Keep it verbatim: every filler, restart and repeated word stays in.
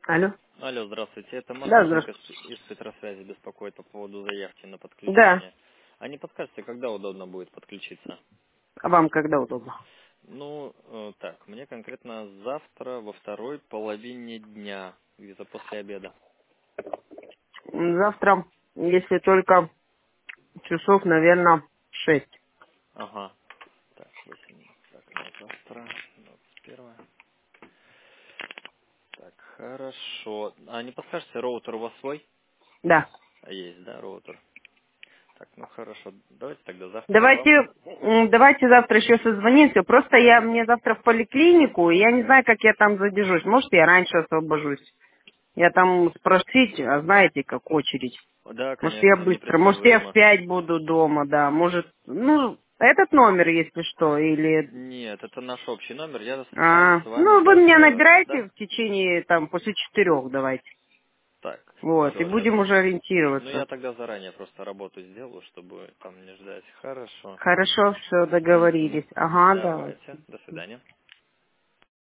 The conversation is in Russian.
Алло. Алло, здравствуйте. Это Да, монтажник из, здравствуйте. из спецсвязи беспокоит по поводу заявки на Да. подключение. А не подскажете, когда удобно будет подключиться? А вам когда удобно? Ну, э, так, мне конкретно завтра во второй половине дня, где-то после обеда. М, Завтра, если только часов, наверное, шесть. Ага. Так, восемь. Так, на завтра. двадцать первое. Так, хорошо. А не подскажете, роутер у вас свой? Да. А есть, да, роутер? Так, ну хорошо. Давайте тогда завтра Давайте, вам. м, давайте завтра еще созвонимся. Просто я мне завтра в поликлинику, и я не знаю, как я там задержусь. Может, я раньше освобожусь. Я там спросить, а знаете, как очередь. Да, Может, я конечно, быстро. Может, я в непредсказуемо. пять буду дома, да. Может, ну, этот номер, если что, или... Нет, это наш общий номер. Я с сам А, с вами ну, вы меня завтра, набираете да? в течение, там, после четырех, давайте. Так, Вот, и все. будем уже Ну я ориентироваться. тогда заранее просто работу сделаю, чтобы там не ждать. Хорошо. Хорошо, все, Мгм. договорились. Ага, давай. Давайте. До свидания.